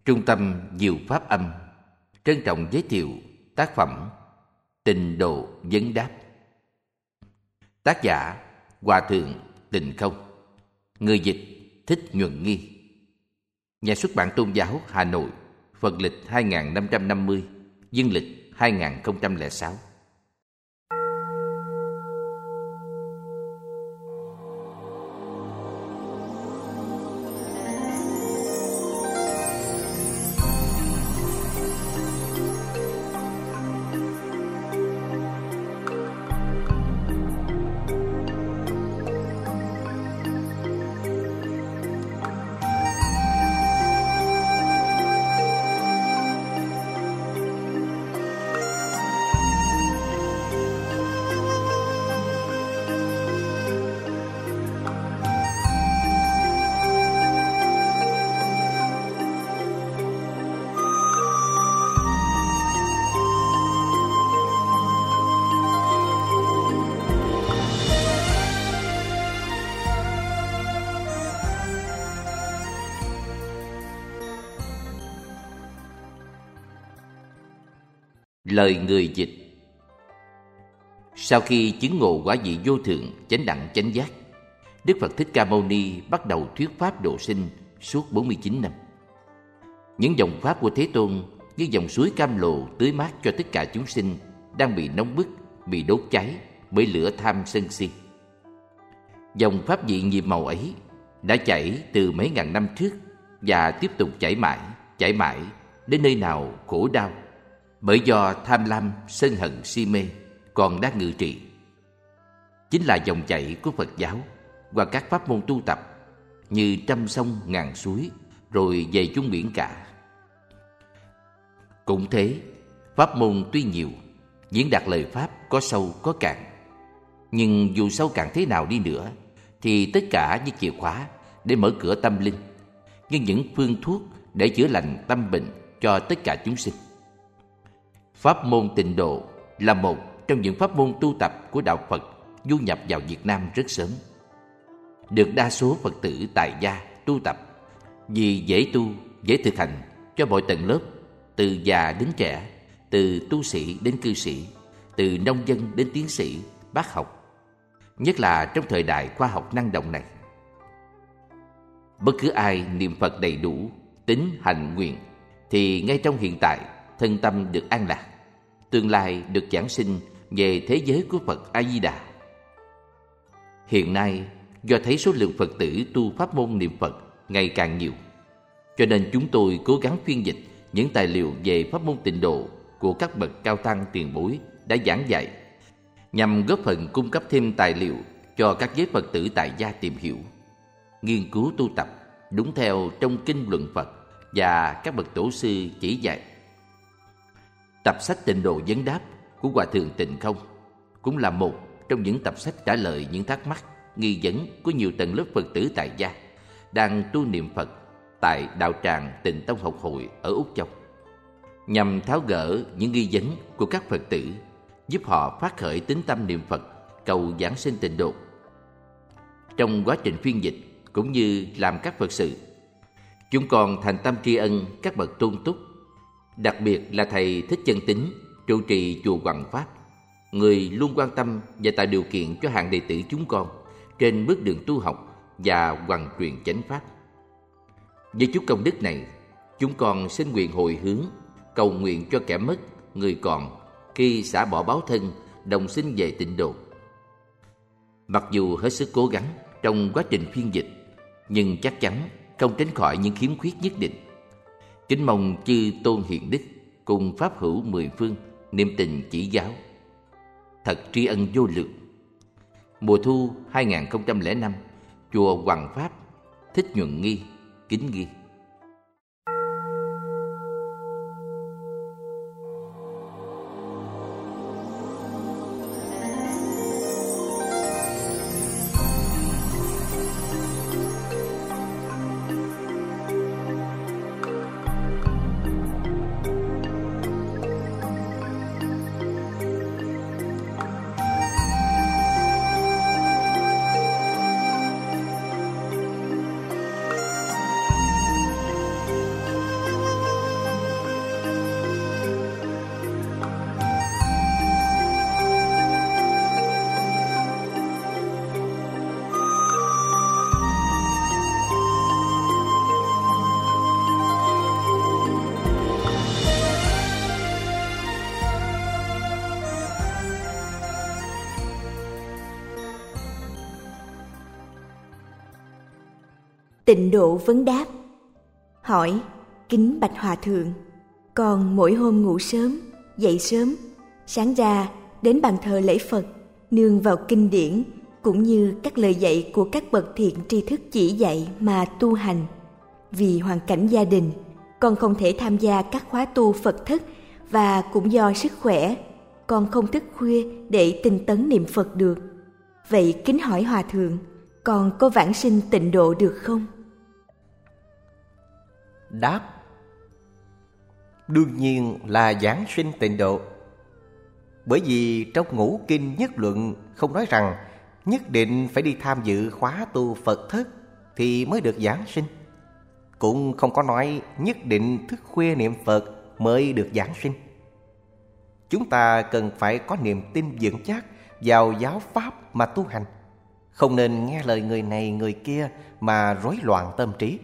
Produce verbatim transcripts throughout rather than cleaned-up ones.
Trung tâm Diệu Pháp Âm trân trọng giới thiệu tác phẩm Tịnh Độ Vấn Đáp. Tác giả Hòa Thượng Tịnh Không. Người dịch Thích Nhuận Nghi. Nhà xuất bản Tôn giáo Hà Nội, Phật lịch hai nghìn năm trăm năm mươi, Dương lịch hai nghìn không trăm lẻ sáu. Lời người dịch. Sau khi chứng ngộ quả vị vô thượng, chánh đẳng chánh giác, Đức Phật Thích Ca Mâu Ni bắt đầu thuyết pháp độ sinh suốt bốn mươi chín năm. Những dòng pháp của Thế Tôn như dòng suối cam lồ tưới mát cho tất cả chúng sinh đang bị nóng bức, bị đốt cháy bởi lửa tham sân si. Dòng pháp vị nhiệm màu ấy đã chảy từ mấy ngàn năm trước và tiếp tục chảy mãi, chảy mãi đến nơi nào khổ đau, bởi do tham lam, sân hận, si mê còn đang ngự trị. Chính là dòng chảy của Phật giáo qua các pháp môn tu tập như trăm sông ngàn suối rồi về chung biển cả. Cũng thế, pháp môn tuy nhiều, diễn đạt lời pháp có sâu có cạn, nhưng dù sâu cạn thế nào đi nữa thì tất cả như chìa khóa để mở cửa tâm linh, như những phương thuốc để chữa lành tâm bệnh cho tất cả chúng sinh. Pháp môn tịnh độ là một trong những pháp môn tu tập của Đạo Phật du nhập vào Việt Nam rất sớm, được đa số Phật tử tại gia tu tập vì dễ tu, dễ thực hành cho mọi tầng lớp, từ già đến trẻ, từ tu sĩ đến cư sĩ, từ nông dân đến tiến sĩ, bác học, nhất là trong thời đại khoa học năng động này. Bất cứ ai niệm Phật đầy đủ, tín hành nguyện thì ngay trong hiện tại thân tâm được an lạc, tương lai được giảng sinh về thế giới của Phật A Di Đà. Hiện nay, do thấy số lượng Phật tử tu pháp môn niệm Phật ngày càng nhiều, cho nên chúng tôi cố gắng phiên dịch những tài liệu về pháp môn tịnh độ của các bậc cao tăng tiền bối đã giảng dạy, nhằm góp phần cung cấp thêm tài liệu cho các giới Phật tử tại gia tìm hiểu, nghiên cứu tu tập đúng theo trong kinh luận Phật và các bậc tổ sư chỉ dạy. Tập sách Tịnh Độ Vấn Đáp của Hòa Thượng Tịnh Không cũng là một trong những tập sách trả lời những thắc mắc, nghi vấn của nhiều tầng lớp Phật tử tại gia đang tu niệm Phật tại đạo tràng Tịnh Tông Học Hội ở Úc Châu, nhằm tháo gỡ những nghi vấn của các Phật tử, giúp họ phát khởi tín tâm niệm Phật, cầu giảng sinh tịnh độ. Trong quá trình phiên dịch cũng như làm các Phật sự, chúng con thành tâm tri ân các bậc tôn túc, đặc biệt là thầy Thích Chân Tín trụ trì chùa Hoằng Pháp, người luôn quan tâm và tạo điều kiện cho hàng đệ tử chúng con trên bước đường tu học và hoằng truyền chánh pháp. Với chút công đức này, chúng con xin nguyện hồi hướng, cầu nguyện cho kẻ mất, người còn khi xả bỏ báo thân, đồng sinh về tịnh độ. Mặc dù hết sức cố gắng trong quá trình phiên dịch, nhưng chắc chắn không tránh khỏi những khiếm khuyết nhất định. Kính mong chư tôn hiền đức cùng pháp hữu mười phương niệm tình chỉ giáo. Thật tri ân vô lượng. Mùa thu hai nghìn không trăm lẻ năm, chùa Hoằng Pháp, Thích Nhuận Nghi, kính ghi. Tịnh Độ vấn đáp. Hỏi: kính bạch Hòa Thượng, con mỗi hôm ngủ sớm, dậy sớm, sáng ra đến bàn thờ lễ Phật, nương vào kinh điển cũng như các lời dạy của các bậc thiện tri thức chỉ dạy mà tu hành. Vì hoàn cảnh gia đình, con không thể tham gia các khóa tu Phật thức, và cũng do sức khỏe, con không thức khuya để tinh tấn niệm Phật được. Vậy kính hỏi Hòa Thượng, con có vãng sinh tịnh độ được không? Đáp: đương nhiên là vãng sinh tịnh độ. Bởi vì trong ngũ kinh nhất luận không nói rằng nhất định phải đi tham dự khóa tu Phật thức thì mới được vãng sinh. Cũng không có nói nhất định thức khuya niệm Phật mới được vãng sinh. Chúng ta cần phải có niềm tin vững chắc vào giáo pháp mà tu hành, không nên nghe lời người này người kia mà rối loạn tâm trí.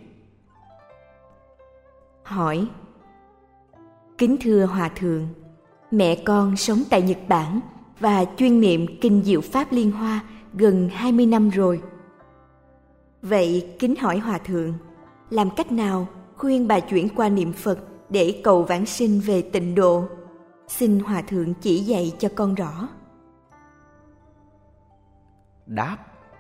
Hỏi: kính thưa Hòa Thượng, mẹ con sống tại Nhật Bản và chuyên niệm kinh Diệu Pháp Liên Hoa gần hai mươi năm rồi. Vậy kính hỏi Hòa Thượng, làm cách nào khuyên bà chuyển qua niệm Phật để cầu vãng sinh về tịnh độ? Xin Hòa Thượng chỉ dạy cho con rõ. Đáp: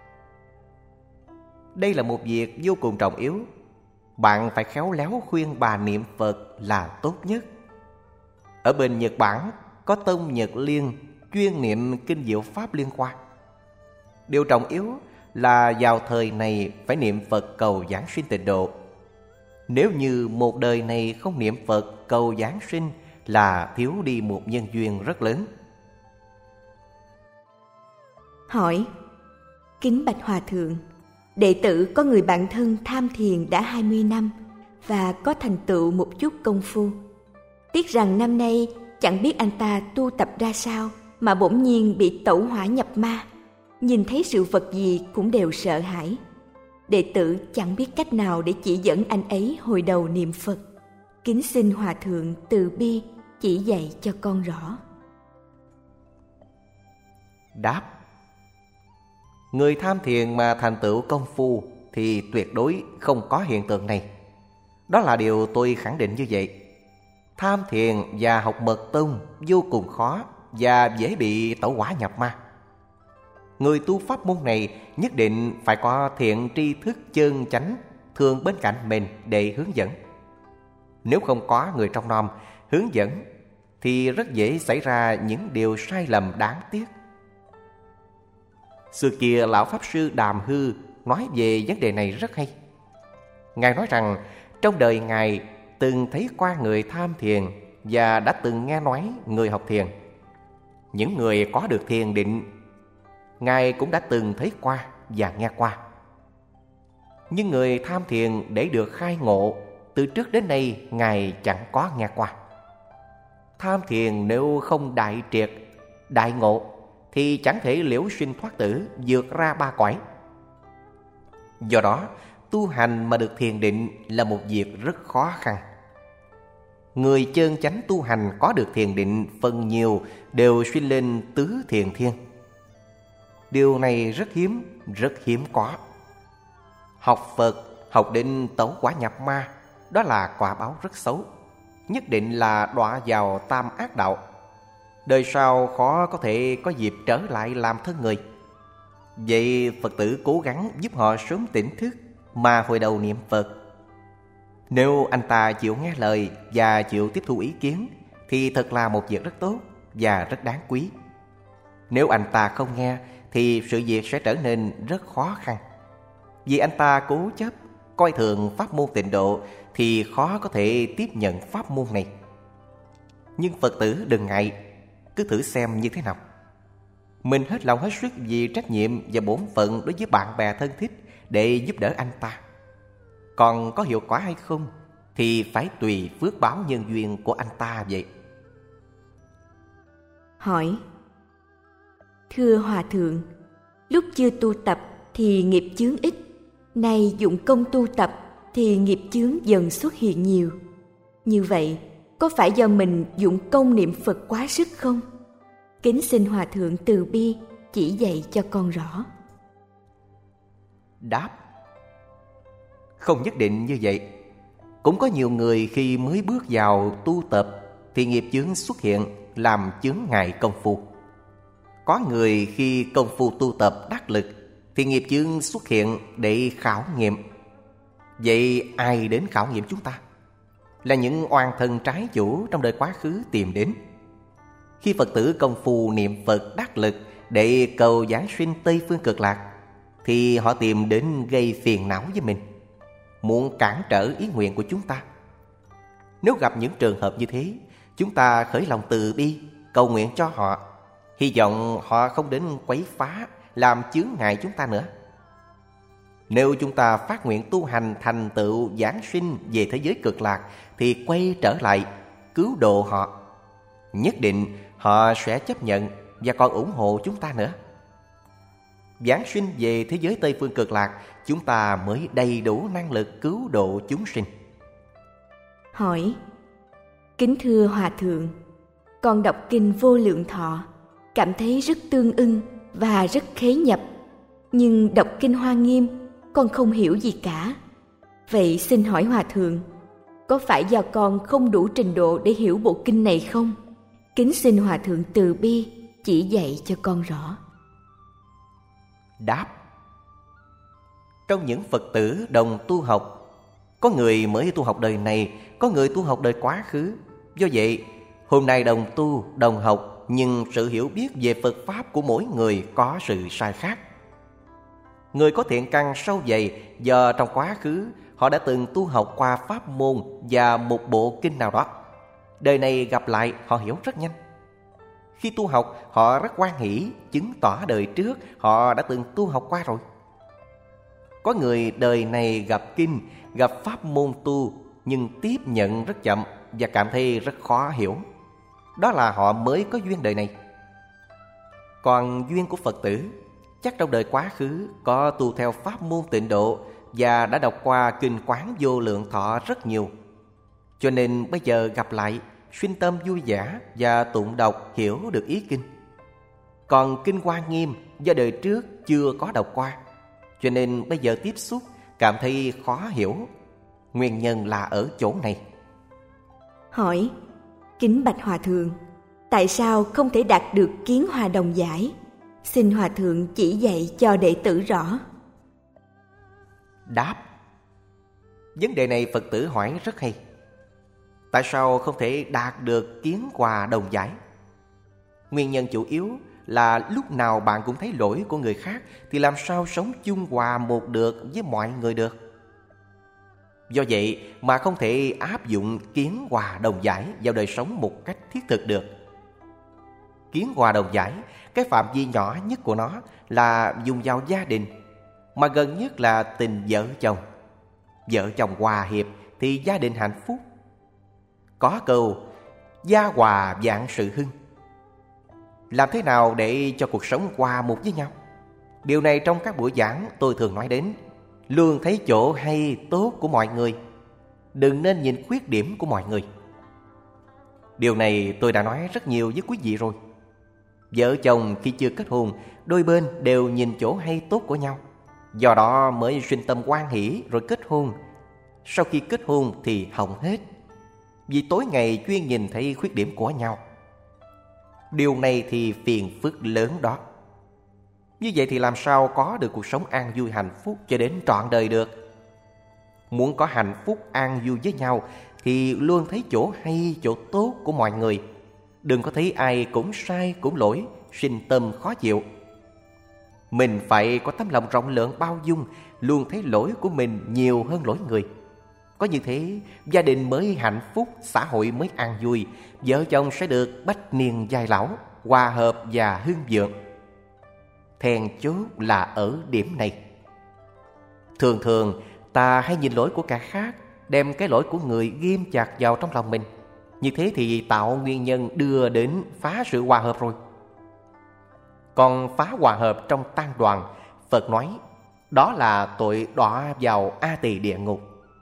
đây là một việc vô cùng trọng yếu. Bạn phải khéo léo khuyên bà niệm Phật là tốt nhất. Ở bên Nhật Bản có tông Nhật Liên chuyên niệm kinh Diệu Pháp Liên Hoa. Điều trọng yếu là vào thời này phải niệm Phật cầu giảng sinh tịnh độ. Nếu như một đời này không niệm Phật cầu giảng sinh là thiếu đi một nhân duyên rất lớn. Hỏi: kính bạch Hòa Thượng, đệ tử có người bạn thân tham thiền đã hai mươi năm và có thành tựu một chút công phu. Tiếc rằng năm nay chẳng biết anh ta tu tập ra sao mà bỗng nhiên bị tẩu hỏa nhập ma, nhìn thấy sự vật gì cũng đều sợ hãi. Đệ tử chẳng biết cách nào để chỉ dẫn anh ấy hồi đầu niệm Phật. Kính xin Hòa Thượng từ bi chỉ dạy cho con rõ. Đáp: người tham thiền mà thành tựu công phu thì tuyệt đối không có hiện tượng này. Đó là điều tôi khẳng định như vậy. Tham thiền và học mật tông vô cùng khó và dễ bị tẩu hỏa nhập ma. Người tu pháp môn này nhất định phải có thiện tri thức chân chánh thường bên cạnh mình để hướng dẫn. Nếu không có người trong nom hướng dẫn thì rất dễ xảy ra những điều sai lầm đáng tiếc. Xưa kia lão Pháp Sư Đàm Hư nói về vấn đề này rất hay. Ngài nói rằng trong đời Ngài từng thấy qua người tham thiền và đã từng nghe nói người học thiền. Những người có được thiền định, Ngài cũng đã từng thấy qua và nghe qua. Nhưng người tham thiền để được khai ngộ, từ trước đến nay Ngài chẳng có nghe qua. Tham thiền nếu không đại triệt, đại ngộ thì chẳng thể liễu sinh thoát tử, vượt ra ba cõi. Do đó, tu hành mà được thiền định là một việc rất khó khăn. Người chân chánh tu hành có được thiền định phần nhiều đều sinh lên tứ thiền thiên. Điều này rất hiếm, rất hiếm có. Học Phật, học định tẩu hỏa nhập ma, đó là quả báo rất xấu, nhất định là đọa vào tam ác đạo. Đời sau khó có thể có dịp trở lại làm thân người. Vậy Phật tử cố gắng giúp họ sớm tỉnh thức mà hồi đầu niệm Phật. Nếu anh ta chịu nghe lời và chịu tiếp thu ý kiến thì thật là một việc rất tốt và rất đáng quý. Nếu anh ta không nghe thì sự việc sẽ trở nên rất khó khăn. Vì anh ta cố chấp, coi thường pháp môn tịnh độ thì khó có thể tiếp nhận pháp môn này. Nhưng Phật tử đừng ngại, cứ thử xem như thế nào. Mình hết lòng hết sức vì trách nhiệm và bổn phận đối với bạn bè thân thích để giúp đỡ anh ta. Còn có hiệu quả hay không thì phải tùy phước báo nhân duyên của anh ta vậy. Hỏi: thưa Hòa Thượng, lúc chưa tu tập thì nghiệp chướng ít, nay dụng công tu tập thì nghiệp chướng dần xuất hiện nhiều. Như vậy, có phải do mình dụng công niệm Phật quá sức không? Kính xin Hòa Thượng từ bi chỉ dạy cho con rõ. Đáp: Không nhất định như vậy. Cũng có nhiều người khi mới bước vào tu tập thì nghiệp chướng xuất hiện làm chướng ngại công phu. Có người khi công phu tu tập đắc lực thì nghiệp chướng xuất hiện để khảo nghiệm. Vậy ai đến khảo nghiệm chúng ta? Là những oan thân trái chủ trong đời quá khứ tìm đến. Khi Phật tử công phu niệm Phật đắc lực để cầu giảng sinh Tây Phương Cực Lạc thì họ tìm đến gây phiền não với mình, muốn cản trở ý nguyện của chúng ta. Nếu gặp những trường hợp như thế, chúng ta khởi lòng từ bi, cầu nguyện cho họ, hy vọng họ không đến quấy phá, làm chướng ngại chúng ta nữa. Nếu chúng ta phát nguyện tu hành thành tựu giảng sinh về thế giới cực lạc thì quay trở lại cứu độ họ, nhất định họ sẽ chấp nhận và còn ủng hộ chúng ta nữa. Giảng sinh về thế giới Tây Phương Cực Lạc, chúng ta mới đầy đủ năng lực cứu độ chúng sinh. Hỏi: Kính thưa Hòa Thượng, con đọc kinh Vô Lượng Thọ, cảm thấy rất tương ưng và rất khế nhập. Nhưng đọc kinh Hoa Nghiêm, con không hiểu gì cả. Vậy xin hỏi Hòa Thượng, có phải do con không đủ trình độ để hiểu bộ kinh này không? Kính xin Hòa Thượng từ bi chỉ dạy cho con rõ. Đáp: Trong những Phật tử đồng tu học, có người mới tu học đời này, có người tu học đời quá khứ. Do vậy, hôm nay đồng tu, đồng học, nhưng sự hiểu biết về Phật Pháp của mỗi người có sự sai khác. Người có thiện căn sâu dày do trong quá khứ họ đã từng tu học qua pháp môn và một bộ kinh nào đó. Đời này gặp lại họ hiểu rất nhanh. Khi tu học họ rất hoan hỷ, chứng tỏ đời trước họ đã từng tu học qua rồi. Có người đời này gặp kinh, gặp pháp môn tu nhưng tiếp nhận rất chậm và cảm thấy rất khó hiểu. Đó là họ mới có duyên đời này. Còn duyên của Phật tử chắc trong đời quá khứ có tu theo pháp môn Tịnh Độ và đã đọc qua kinh Quán Vô Lượng Thọ rất nhiều, cho nên bây giờ gặp lại sinh tâm vui vẻ và tụng đọc hiểu được ý kinh. Còn kinh Hoa Nghiêm do đời trước chưa có đọc qua, cho nên bây giờ tiếp xúc cảm thấy khó hiểu. Nguyên nhân là ở chỗ này. Hỏi: Kính bạch Hòa Thượng, tại sao không thể đạt được kiến hòa đồng giải? Xin Hòa Thượng chỉ dạy cho đệ tử rõ. Đáp: Vấn đề này Phật tử hỏi rất hay. Tại sao không thể đạt được kiến hòa đồng giải? Nguyên nhân chủ yếu là lúc nào bạn cũng thấy lỗi của người khác thì làm sao sống chung hòa một được với mọi người được. Do vậy mà không thể áp dụng kiến hòa đồng giải vào đời sống một cách thiết thực được. Kiến hòa đồng giải, cái phạm vi nhỏ nhất của nó là dùng vào gia đình, mà gần nhất là tình vợ chồng. Vợ chồng hòa hiệp thì gia đình hạnh phúc. Có câu gia hòa vạn sự hưng. Làm thế nào để cho cuộc sống hòa một với nhau? Điều này trong các buổi giảng tôi thường nói đến. Luôn thấy chỗ hay tốt của mọi người, đừng nên nhìn khuyết điểm của mọi người. Điều này tôi đã nói rất nhiều với quý vị rồi. Vợ chồng khi chưa kết hôn, đôi bên đều nhìn chỗ hay tốt của nhau, do đó mới sinh tâm hoan hỷ rồi kết hôn. Sau khi kết hôn thì hỏng hết, vì tối ngày chuyên nhìn thấy khuyết điểm của nhau. Điều này thì phiền phức lớn đó. Như vậy thì làm sao có được cuộc sống an vui hạnh phúc cho đến trọn đời được? Muốn có hạnh phúc an vui với nhau thì luôn thấy chỗ hay, chỗ tốt của mọi người. Đừng có thấy ai cũng sai, cũng lỗi, sinh tâm khó chịu. Mình phải có tấm lòng rộng lượng bao dung, luôn thấy lỗi của mình nhiều hơn lỗi người. Có như thế, gia đình mới hạnh phúc, xã hội mới an vui, vợ chồng sẽ được bách niên giai lão, hòa hợp và hưng vượng. Then chốt là ở điểm này. Thường thường ta hay nhìn lỗi của kẻ khác, đem cái lỗi của người ghim chặt vào trong lòng mình. Như thế thì tạo nguyên nhân đưa đến phá sự hòa hợp rồi. Còn phá hòa hợp trong tăng đoàn, Phật nói đó là tội đọa vào A Tỳ địa ngục.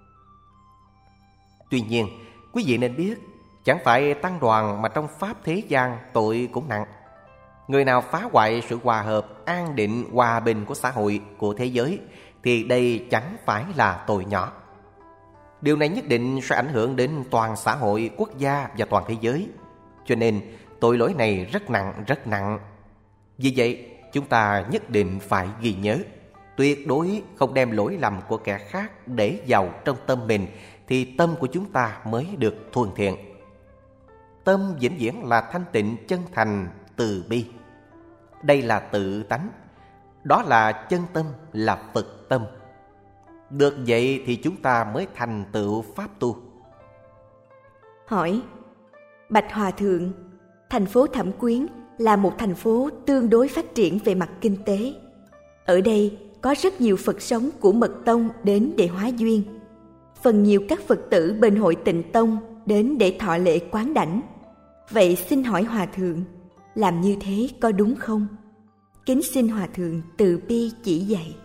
Tuy nhiên, quý vị nên biết, chẳng phải tăng đoàn mà trong pháp thế gian tội cũng nặng. Người nào phá hoại sự hòa hợp, an định, hòa bình của xã hội, của thế giới thì đây chẳng phải là tội nhỏ. Điều này nhất định sẽ ảnh hưởng đến toàn xã hội, quốc gia và toàn thế giới. Cho nên tội lỗi này rất nặng, rất nặng. Vì vậy, chúng ta nhất định phải ghi nhớ, tuyệt đối không đem lỗi lầm của kẻ khác để vào trong tâm mình, thì tâm của chúng ta mới được thuần thiện. Tâm vĩnh viễn là thanh tịnh, chân thành, từ bi. Đây là tự tánh, đó là chân tâm, là Phật tâm. Được vậy thì chúng ta mới thành tựu pháp tu. Hỏi: Bạch Hòa Thượng, thành phố Thẩm Quyến là một thành phố tương đối phát triển về mặt kinh tế. Ở đây có rất nhiều Phật sống của Mật Tông đến để hóa duyên. Phần nhiều các Phật tử bên hội Tịnh Tông đến để thọ lễ quán đảnh. Vậy xin hỏi Hòa Thượng, làm như thế có đúng không? Kính xin Hòa Thượng từ bi chỉ dạy.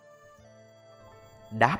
Đáp: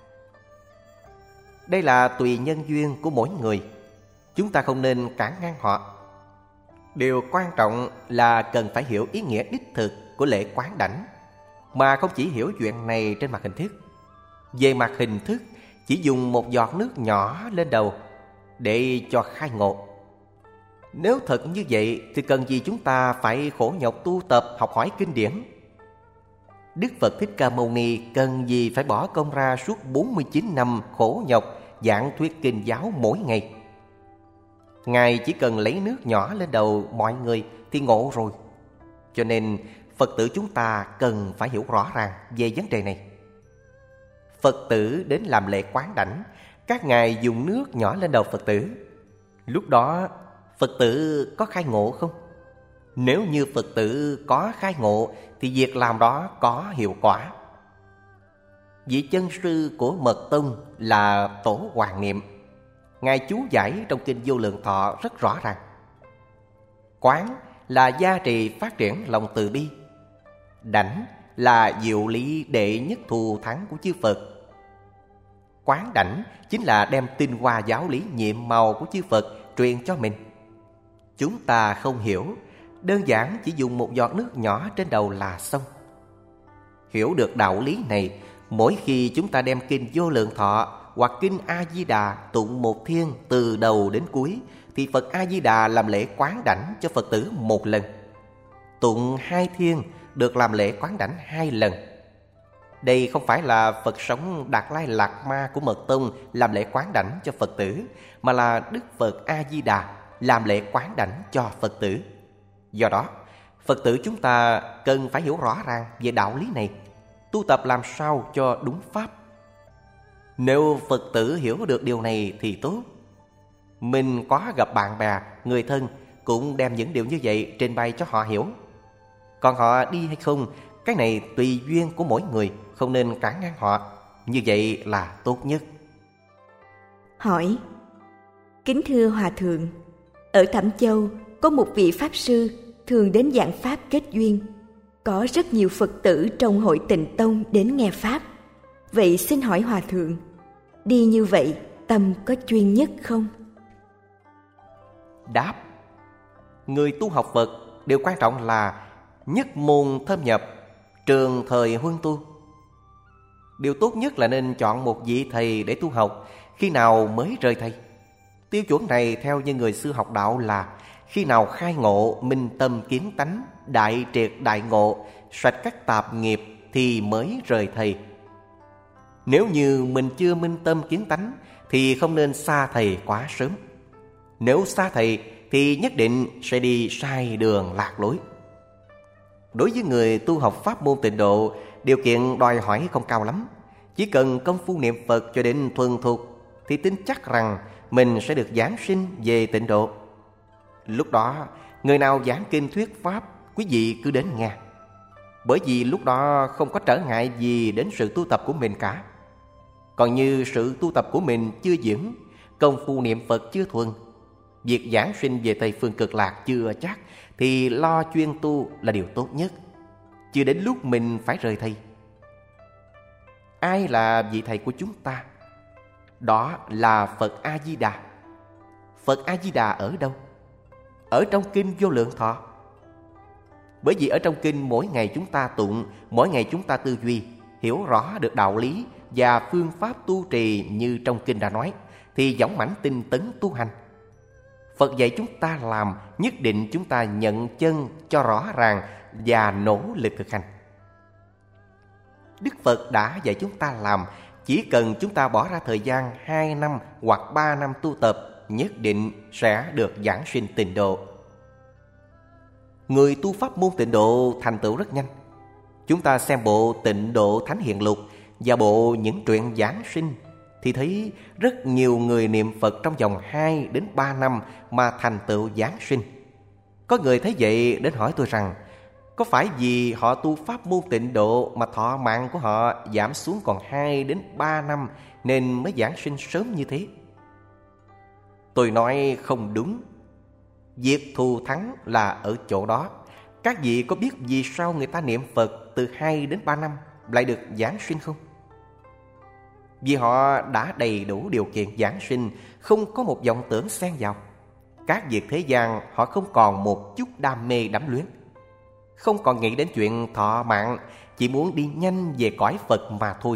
đây là tùy nhân duyên của mỗi người, chúng ta không nên cản ngăn họ. Điều quan trọng là cần phải hiểu ý nghĩa đích thực của lễ quán đảnh, mà không chỉ hiểu chuyện này trên mặt hình thức. Về mặt hình thức, chỉ dùng một giọt nước nhỏ lên đầu để cho khai ngộ. Nếu thật như vậy thì cần gì chúng ta phải khổ nhọc tu tập học hỏi kinh điển? Đức Phật Thích Ca Mâu Ni cần gì phải bỏ công ra suốt bốn mươi chín năm khổ nhọc giảng thuyết kinh giáo mỗi ngày? Ngài chỉ cần lấy nước nhỏ lên đầu mọi người thì ngộ rồi. Cho nên Phật tử chúng ta cần phải hiểu rõ ràng về vấn đề này. Phật tử đến làm lễ quán đảnh, các ngài dùng nước nhỏ lên đầu Phật tử. Lúc đó Phật tử có khai ngộ không? Nếu như Phật tử có khai ngộ thì việc làm đó có hiệu quả. Vị chân sư của Mật Tông là Tổ Hoàng Niệm. Ngài chú giải trong kinh Vô Lượng Thọ rất rõ ràng. Quán là gia trì phát triển lòng từ bi. Đảnh là diệu lý đệ nhất thù thắng của chư Phật. Quán đảnh chính là đem tinh hoa giáo lý nhiệm màu của chư Phật truyền cho mình. Chúng ta không hiểu, đơn giản chỉ dùng một giọt nước nhỏ trên đầu là xong. Hiểu được đạo lý này, mỗi khi chúng ta đem kinh Vô Lượng Thọ hoặc kinh A Di Đà tụng một thiên từ đầu đến cuối, thì Phật A Di Đà làm lễ quán đảnh cho Phật tử một lần. Tụng hai thiên được làm lễ quán đảnh hai lần. Đây không phải là Phật sống Đạt Lai Lạt Ma của Mật Tông làm lễ quán đảnh cho Phật tử, mà là Đức Phật A Di Đà làm lễ quán đảnh cho Phật tử. Do đó, Phật tử chúng ta cần phải hiểu rõ ràng về đạo lý này, tu tập làm sao cho đúng pháp. Nếu Phật tử hiểu được điều này thì tốt. Mình có gặp bạn bè, người thân cũng đem những điều như vậy trình bày cho họ hiểu. Còn họ đi hay không, cái này tùy duyên của mỗi người, không nên cản ngăn họ. Như vậy là tốt nhất. Hỏi: kính thưa Hòa Thượng, ở Thẩm Châu có một vị Pháp Sư thường đến giảng Pháp kết duyên. Có rất nhiều Phật tử trong hội Tịnh Tông đến nghe Pháp. Vậy xin hỏi Hòa Thượng, đi như vậy tâm có chuyên nhất không? Đáp: người tu học Phật điều quan trọng là nhất môn thâm nhập, trường thời huân tu. Điều tốt nhất là nên chọn một vị thầy để tu học. Khi nào mới rời thầy? Tiêu chuẩn này theo như người xưa học đạo là khi nào khai ngộ, minh tâm kiến tánh, đại triệt đại ngộ, sạch các tạp nghiệp thì mới rời thầy. Nếu như mình chưa minh tâm kiến tánh thì không nên xa thầy quá sớm. Nếu xa thầy thì nhất định sẽ đi sai đường lạc lối. Đối với người tu học pháp môn Tịnh Độ, điều kiện đòi hỏi không cao lắm. Chỉ cần công phu niệm Phật cho đến thuần thục thì tin chắc rằng mình sẽ được giảng sinh về Tịnh Độ. Lúc đó, người nào giảng kinh thuyết pháp, quý vị cứ đến nghe. Bởi vì lúc đó không có trở ngại gì đến sự tu tập của mình cả. Còn như sự tu tập của mình chưa vững, công phu niệm Phật chưa thuần, việc giảng sinh về Tây Phương Cực Lạc chưa chắc, thì lo chuyên tu là điều tốt nhất. Chưa đến lúc mình phải rời thầy. Ai là vị thầy của chúng ta? Đó là Phật A Di Đà. Phật A Di Đà ở đâu? Ở trong kinh Vô Lượng Thọ. Bởi vì ở trong kinh mỗi ngày chúng ta tụng, mỗi ngày chúng ta tư duy, hiểu rõ được đạo lý và phương pháp tu trì như trong kinh đã nói, thì dõng mãnh tinh tấn tu hành. Phật dạy chúng ta làm, nhất định chúng ta nhận chân cho rõ ràng và nỗ lực thực hành. Đức Phật đã dạy chúng ta làm, chỉ cần chúng ta bỏ ra thời gian hai năm hoặc ba năm tu tập, nhất định sẽ được giảng sinh tịnh độ. Người tu pháp môn tịnh độ thành tựu rất nhanh. Chúng ta xem bộ Tịnh Độ Thánh Hiền Lục và bộ những truyện giảng sinh thì thấy rất nhiều người niệm Phật trong vòng hai đến ba năm mà thành tựu giảng sinh. Có người thấy vậy đến hỏi tôi rằng, có phải vì họ tu pháp môn tịnh độ mà thọ mạng của họ giảm xuống còn hai đến ba năm nên mới giảng sinh sớm như thế? Tôi nói không đúng. Việc thù thắng là ở chỗ đó. Các vị có biết vì sao người ta niệm Phật từ hai đến ba năm lại được giảng sinh không? Vì họ đã đầy đủ điều kiện giảng sinh, không có một vọng tưởng xen vào. Các việc thế gian họ không còn một chút đam mê đắm luyến, không còn nghĩ đến chuyện thọ mạng, chỉ muốn đi nhanh về cõi Phật mà thôi.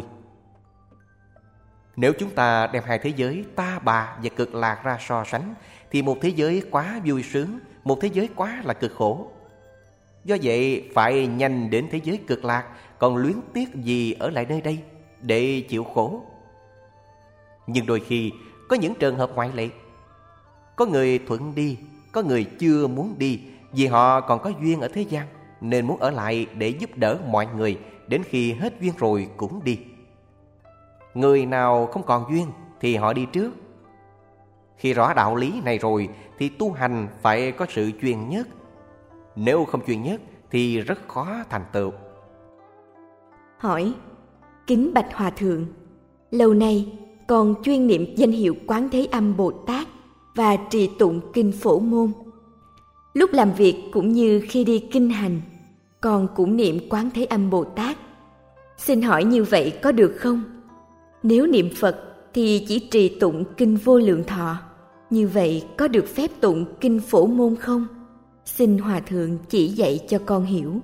Nếu chúng ta đem hai thế giới ta bà và cực lạc ra so sánh, thì một thế giới quá vui sướng, một thế giới quá là cực khổ. Do vậy phải nhanh đến thế giới cực lạc, còn luyến tiếc gì ở lại nơi đây để chịu khổ. Nhưng đôi khi có những trường hợp ngoại lệ. Có người thuận đi, có người chưa muốn đi, vì họ còn có duyên ở thế gian nên muốn ở lại để giúp đỡ mọi người, đến khi hết duyên rồi cũng đi. Người nào không còn duyên thì họ đi trước. Khi rõ đạo lý này rồi thì tu hành phải có sự chuyên nhất. Nếu không chuyên nhất thì rất khó thành tựu. Hỏi: kính bạch Hòa Thượng, lâu nay con chuyên niệm danh hiệu Quán Thế Âm Bồ Tát và trì tụng kinh Phổ Môn. Lúc làm việc cũng như khi đi kinh hành, con cũng niệm Quán Thế Âm Bồ Tát. Xin hỏi như vậy có được không? Nếu niệm Phật thì chỉ trì tụng kinh Vô Lượng Thọ, như vậy có được phép tụng kinh Phổ Môn không? Xin Hòa Thượng chỉ dạy cho con hiểu.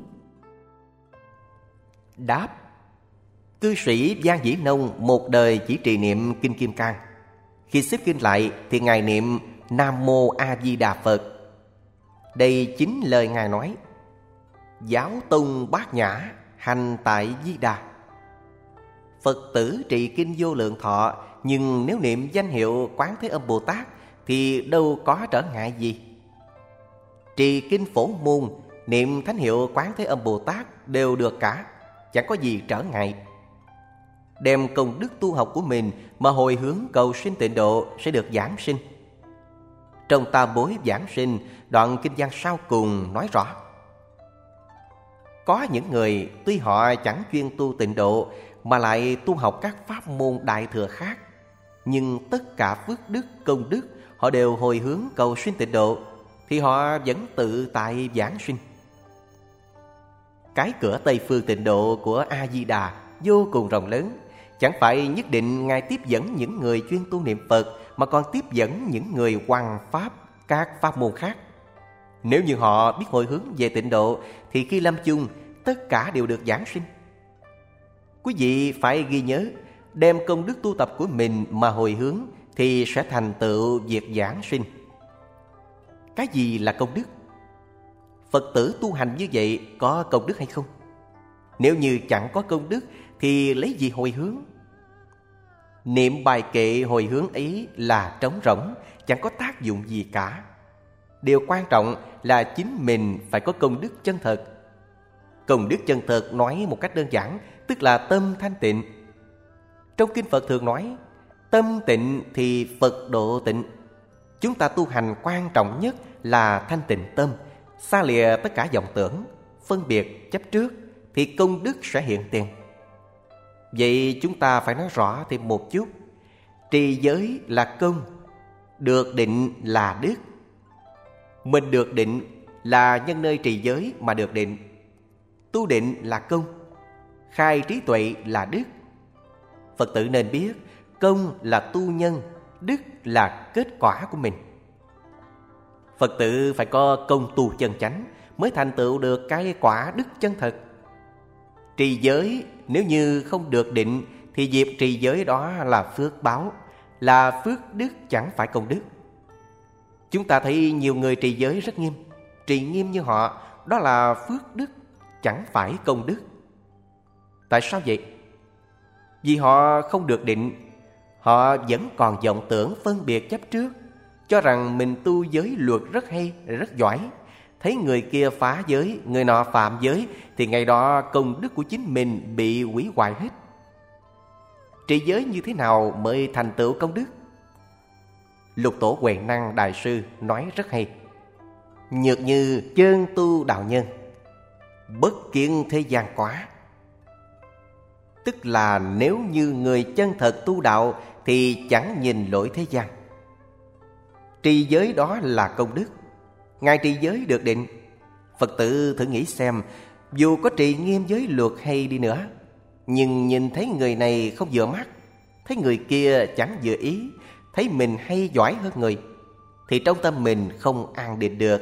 Đáp: cư sĩ Giang Dĩ Nông một đời chỉ trì niệm kinh Kim Cang. Khi xếp kinh lại thì ngài niệm Nam Mô A Di Đà Phật. Đây chính lời ngài nói: giáo tông bát nhã, hành tại Di Đà. Phật tử trì kinh Vô Lượng Thọ, nhưng nếu niệm danh hiệu Quán Thế Âm Bồ Tát thì đâu có trở ngại gì. Trì kinh Phổ Môn, niệm thánh hiệu Quán Thế Âm Bồ Tát đều được cả, chẳng có gì trở ngại. Đem công đức tu học của mình mà hồi hướng cầu sinh tịnh độ sẽ được giảng sinh. Trong Tam Bối Giảng Sinh, đoạn kinh văn sau cùng nói rõ: có những người tuy họ chẳng chuyên tu tịnh độ mà lại tu học các pháp môn đại thừa khác, nhưng tất cả phước đức, công đức họ đều hồi hướng cầu sinh tịnh độ, thì họ vẫn tự tại giảng sinh. Cái cửa Tây Phương tịnh độ của A Di Đà vô cùng rộng lớn, chẳng phải nhất định ngài tiếp dẫn những người chuyên tu niệm Phật, mà còn tiếp dẫn những người hoằng pháp các pháp môn khác. Nếu như họ biết hồi hướng về tịnh độ thì khi lâm chung tất cả đều được giảng sinh. Quý vị phải ghi nhớ, đem công đức tu tập của mình mà hồi hướng thì sẽ thành tựu việc giảng sinh. Cái gì là công đức? Phật tử tu hành như vậy có công đức hay không? Nếu như chẳng có công đức thì lấy gì hồi hướng? Niệm bài kệ hồi hướng ấy là trống rỗng, chẳng có tác dụng gì cả. Điều quan trọng là chính mình phải có công đức chân thật. Công đức chân thật nói một cách đơn giản, tức là tâm thanh tịnh. Trong kinh Phật thường nói, tâm tịnh thì Phật độ tịnh. Chúng ta tu hành quan trọng nhất là thanh tịnh tâm, xa lìa tất cả vọng tưởng, phân biệt, chấp trước, thì công đức sẽ hiện tiền. Vậy chúng ta phải nói rõ thêm một chút. Trì giới là công, được định là đức. Mình được định là nhân nơi trì giới mà được định. Tu định là công, khai trí tuệ là đức. Phật tử nên biết, công là tu nhân, đức là kết quả của mình. Phật tử phải có công tu chân chánh mới thành tựu được cái quả đức chân thật. Trì giới nếu như không được định thì việc trì giới đó là phước báo, là phước đức chẳng phải công đức. Chúng ta thấy nhiều người trì giới rất nghiêm, trì nghiêm như họ, đó là phước đức, chẳng phải công đức. Tại sao vậy? Vì họ không được định, họ vẫn còn vọng tưởng phân biệt chấp trước, cho rằng mình tu giới luật rất hay, rất giỏi. Thấy người kia phá giới, người nọ phạm giới, thì ngày đó công đức của chính mình bị hủy hoại hết. Trì giới như thế nào mới thành tựu công đức? Lục Tổ Huệ Năng Đại Sư nói rất hay: nhược như chân tu đạo nhân, bất kiến thế gian quá. Tức là nếu như người chân thật tu đạo thì chẳng nhìn lỗi thế gian. Trì giới đó là công đức. Ngài trì giới được định. Phật tử thử nghĩ xem, dù có trì nghiêm giới luật hay đi nữa, nhưng nhìn thấy người này không vừa mắt, thấy người kia chẳng vừa ý, thấy mình hay giỏi hơn người, thì trong tâm mình không an định được.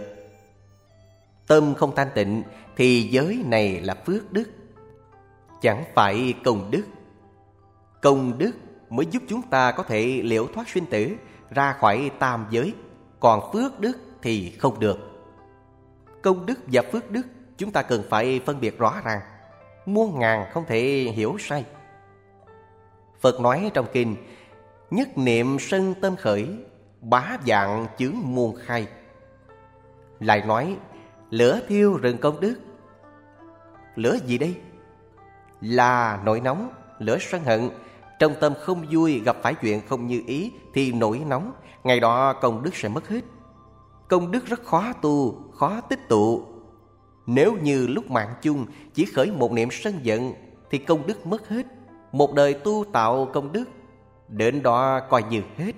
Tâm không thanh tịnh thì giới này là phước đức, chẳng phải công đức. Công đức mới giúp chúng ta có thể liễu thoát sinh tử, ra khỏi tam giới, còn phước đức thì không được. Công đức và phước đức chúng ta cần phải phân biệt rõ ràng, muôn ngàn không thể hiểu sai. Phật nói trong kinh: nhất niệm sân tâm khởi, bá vạn chướng muôn khai. Lại nói lửa thiêu rừng công đức. Lửa gì đây? Là nổi nóng, lửa sân hận. Trong tâm không vui, gặp phải chuyện không như ý thì nổi nóng, ngày đó công đức sẽ mất hết. Công đức rất khó tu, khó tích tụ. Nếu như lúc mạng chung chỉ khởi một niệm sân giận thì công đức mất hết. Một đời tu tạo công đức, đến đó coi như hết.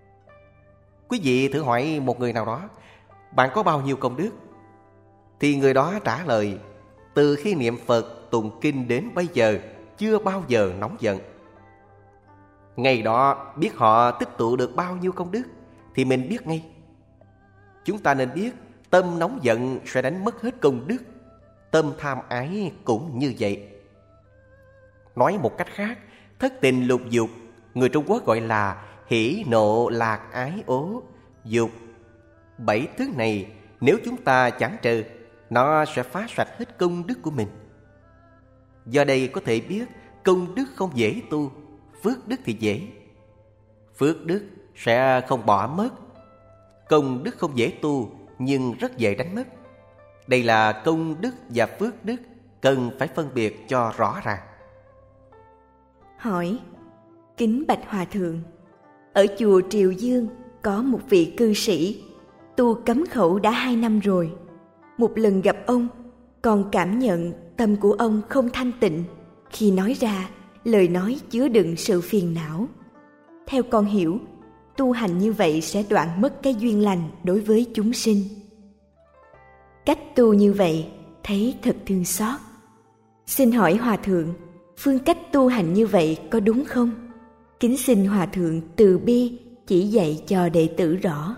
Quý vị thử hỏi một người nào đó: bạn có bao nhiêu công đức? Thì người đó trả lời: từ khi niệm Phật tụng kinh đến bây giờ chưa bao giờ nóng giận. Ngày đó biết họ tích tụ được bao nhiêu công đức thì mình biết ngay. Chúng ta nên biết tâm nóng giận sẽ đánh mất hết công đức. Tâm tham ái cũng như vậy. Nói một cách khác, thất tình lục dục, người Trung Quốc gọi là hỉ nộ lạc ái ố dục. Bảy thứ này nếu chúng ta chẳng trừ, nó sẽ phá sạch hết công đức của mình. Do đây có thể biết công đức không dễ tu, phước đức thì dễ. Phước đức sẽ không bỏ mất. Công đức không dễ tu nhưng rất dễ đánh mất. Đây là công đức và phước đức cần phải phân biệt cho rõ ràng. Hỏi: kính bạch hòa thượng, ở chùa Triều Dương có một vị cư sĩ tu cấm khẩu đã hai năm rồi. Một lần gặp ông, còn cảm nhận tâm của ông không thanh tịnh. Khi nói ra, lời nói chứa đựng sự phiền não. Theo con hiểu, tu hành như vậy sẽ đoạn mất cái duyên lành đối với chúng sinh. Cách tu như vậy thấy thật thương xót. Xin hỏi hòa thượng, phương cách tu hành như vậy có đúng không? Kính xin hòa thượng từ bi chỉ dạy cho đệ tử rõ.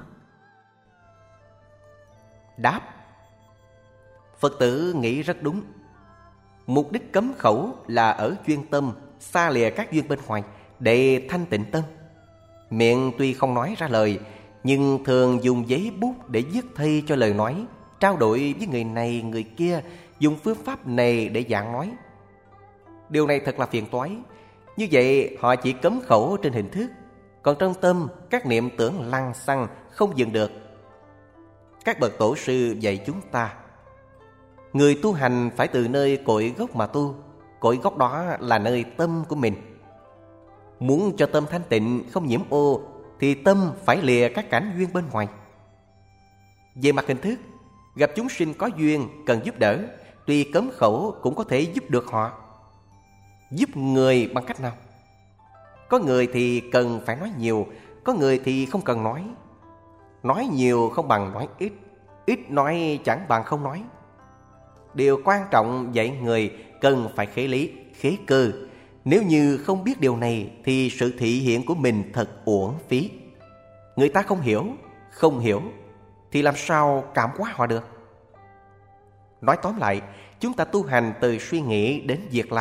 Đáp: Phật tử nghĩ rất đúng. Mục đích cấm khẩu là ở chuyên tâm, xa lìa các duyên bên ngoài, để thanh tịnh tâm. Miệng tuy không nói ra lời, nhưng thường dùng giấy bút để viết thay cho lời nói, trao đổi với người này người kia, dùng phương pháp này để giảng nói. Điều này thật là phiền toái. Như vậy họ chỉ cấm khẩu trên hình thức, còn trong tâm các niệm tưởng lăng xăng không dừng được. Các bậc tổ sư dạy chúng ta, người tu hành phải từ nơi cội gốc mà tu. Cội gốc đó là nơi tâm của mình. Muốn cho tâm thanh tịnh không nhiễm ô thì tâm phải lìa các cảnh duyên bên ngoài. Về mặt hình thức, gặp chúng sinh có duyên cần giúp đỡ, tuy cấm khẩu cũng có thể giúp được họ. Giúp người bằng cách nào? Có người thì cần phải nói nhiều, có người thì không cần nói. Nói nhiều không bằng nói ít, ít nói chẳng bằng không nói. Điều quan trọng dạy người cần phải khế lý, khế cơ. Nếu như không biết điều này thì sự thị hiện của mình thật uổng phí. Người ta không hiểu, không hiểu thì làm sao cảm hóa họ được? Nói tóm lại, chúng ta tu hành từ suy nghĩ đến việc làm,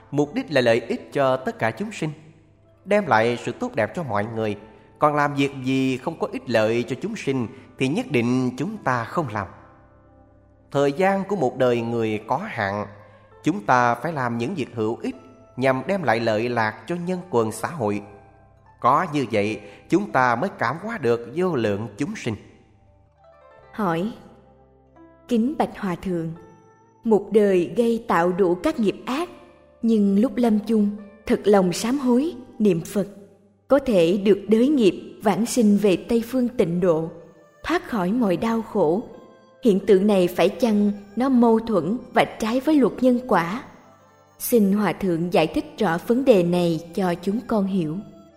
mục đích là lợi ích cho tất cả chúng sinh, đem lại sự tốt đẹp cho mọi người. Còn làm việc gì không có ích lợi cho chúng sinh thì nhất định chúng ta không làm. Thời gian của một đời người có hạn, chúng ta phải làm những việc hữu ích nhằm đem lại lợi lạc cho nhân quần xã hội. Có như vậy, chúng ta mới cảm hóa được vô lượng chúng sinh. Hỏi: Kính bạch Hòa Thượng, một đời gây tạo đủ các nghiệp ác, nhưng lúc lâm chung thật lòng sám hối, niệm Phật, có thể được đới nghiệp vãng sinh về Tây Phương Tịnh Độ, thoát khỏi mọi đau khổ. Hiện tượng này phải chăng nó mâu thuẫn và trái với luật nhân quả? Xin Hòa Thượng giải thích rõ vấn đề này cho chúng con hiểu.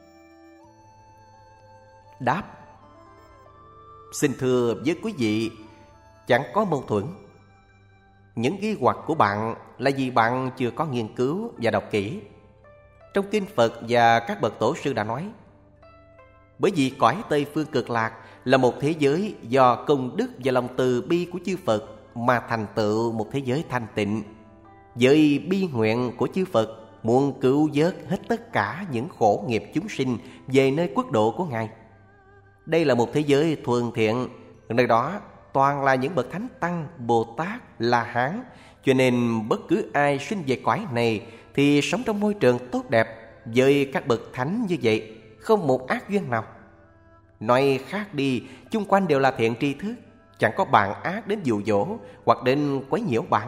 Đáp: Xin thưa với quý vị, chẳng có mâu thuẫn. Những nghi hoặc của bạn là vì bạn chưa có nghiên cứu và đọc kỹ. Trong kinh Phật và các bậc tổ sư đã nói, bởi vì cõi Tây Phương Cực Lạc là một thế giới do công đức và lòng từ bi của chư Phật mà thành tựu một thế giới thanh tịnh. Với bi nguyện của chư Phật muốn cứu vớt hết tất cả những khổ nghiệp chúng sinh về nơi quốc độ của Ngài. Đây là một thế giới thuần thiện, nơi đó toàn là những bậc thánh tăng, Bồ Tát, La Hán, cho nên bất cứ ai sinh về cõi này thì sống trong môi trường tốt đẹp với các bậc thánh như vậy, không một ác duyên nào. Nói khác đi, chung quanh đều là thiện tri thức, chẳng có bạn ác đến dụ dỗ hoặc đến quấy nhiễu bạn.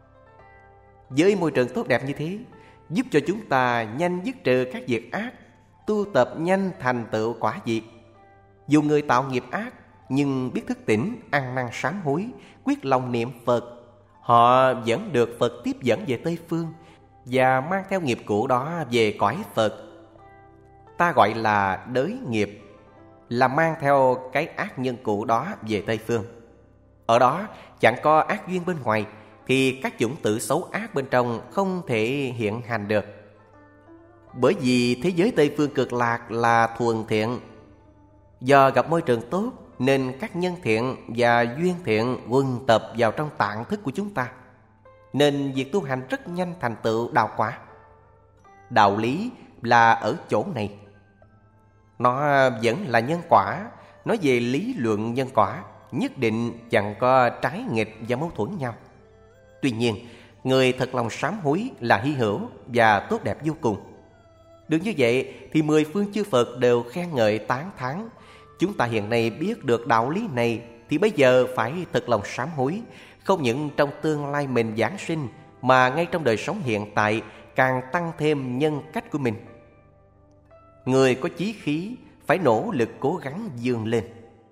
Với môi trường tốt đẹp như thế, giúp cho chúng ta nhanh dứt trừ các việc ác, tu tập nhanh thành tựu quả diệt. Dù người tạo nghiệp ác nhưng biết thức tỉnh, ăn năn sám hối, quyết lòng niệm Phật, họ vẫn được Phật tiếp dẫn về Tây Phương và mang theo nghiệp cũ đó về cõi Phật. Ta gọi là đới nghiệp, là mang theo cái ác nhân cũ đó về Tây Phương. Ở đó chẳng có ác duyên bên ngoài, thì các chủng tử xấu ác bên trong không thể hiện hành được. Bởi vì thế giới Tây Phương Cực Lạc là thuần thiện, do gặp môi trường tốt nên các nhân thiện và duyên thiện quần tập vào trong tạng thức của chúng ta, nên việc tu hành rất nhanh thành tựu đạo quả. Đạo lý là ở chỗ này. Nó vẫn là nhân quả. Nói về lý luận nhân quả, nhất định chẳng có trái nghịch và mâu thuẫn nhau. Tuy nhiên, người thật lòng sám hối là hy hữu và tốt đẹp vô cùng. Được như vậy thì mười phương chư Phật đều khen ngợi tán thán. Chúng ta hiện nay biết được đạo lý này thì bây giờ phải thật lòng sám hối, không những trong tương lai mình giáng sinh mà ngay trong đời sống hiện tại càng tăng thêm nhân cách của mình. Người có chí khí phải nỗ lực cố gắng vươn lên.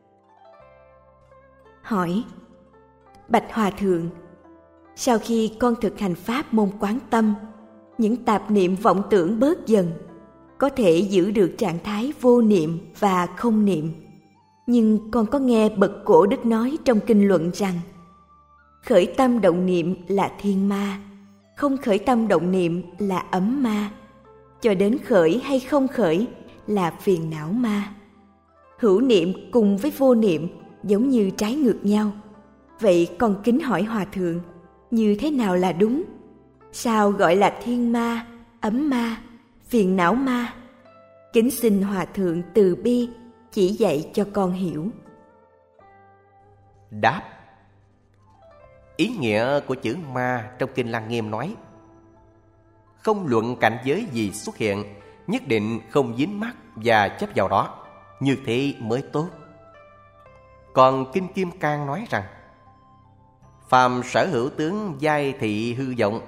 Hỏi: Bạch Hòa Thượng, sau khi con thực hành pháp môn quán tâm, những tạp niệm vọng tưởng bớt dần, có thể giữ được trạng thái vô niệm và không niệm. Nhưng con có nghe bậc cổ đức nói trong kinh luận rằng khởi tâm động niệm là thiên ma, không khởi tâm động niệm là ấm ma, cho đến khởi hay không khởi là phiền não ma. Hữu niệm cùng với vô niệm giống như trái ngược nhau. Vậy con kính hỏi Hòa Thượng, như thế nào là đúng? Sao gọi là thiên ma, ấm ma, phiền não ma? Kính xin Hòa Thượng từ bi chỉ dạy cho con hiểu. Đáp: Ý nghĩa của chữ ma trong kinh Lăng Nghiêm nói, không luận cảnh giới gì xuất hiện, nhất định không dính mắc và chấp vào đó, như thế mới tốt. Còn kinh Kim Cang nói rằng, phàm sở hữu tướng giai thị hư vọng.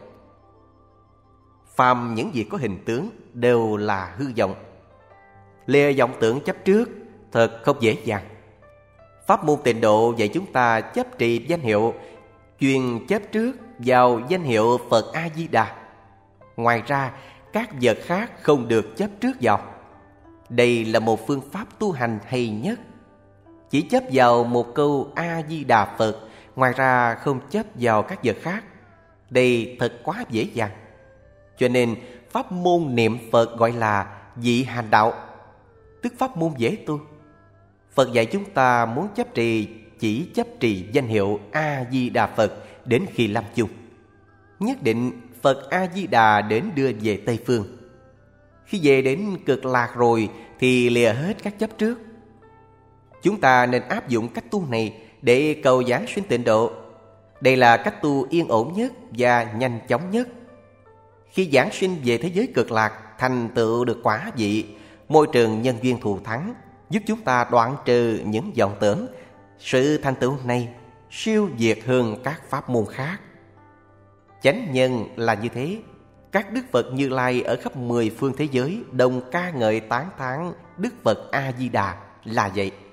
Phàm những gì có hình tướng đều là hư vọng. Lìa vọng tưởng chấp trước thật không dễ dàng. Pháp môn Tịnh Độ dạy chúng ta chấp trì danh hiệu, chuyên chấp trước vào danh hiệu Phật A Di Đà. Ngoài ra, các vật khác không được chấp trước vào. Đây là một phương pháp tu hành hay nhất. Chỉ chấp vào một câu A Di Đà Phật, ngoài ra không chấp vào các vật khác. Đây thật quá dễ dàng. Cho nên pháp môn niệm Phật gọi là dị hành đạo, tức pháp môn dễ tu. Phật dạy chúng ta muốn chấp trì chỉ chấp trì danh hiệu A Di Đà Phật đến khi lâm chung. Nhất định Phật A-di-đà đến đưa về Tây Phương. Khi về đến Cực Lạc rồi thì lìa hết các chấp trước. Chúng ta nên áp dụng cách tu này để cầu giáng sinh tịnh độ. Đây là cách tu yên ổn nhất và nhanh chóng nhất. Khi giáng sinh về thế giới Cực Lạc, thành tựu được quả vị, môi trường nhân duyên thù thắng, giúp chúng ta đoạn trừ những vọng tưởng. Sự thành tựu này siêu việt hơn các pháp môn khác. Chánh nhân là như thế. Các Đức Phật Như Lai ở khắp mười phương thế giới đồng ca ngợi tán thán Đức Phật A-di-đà là vậy.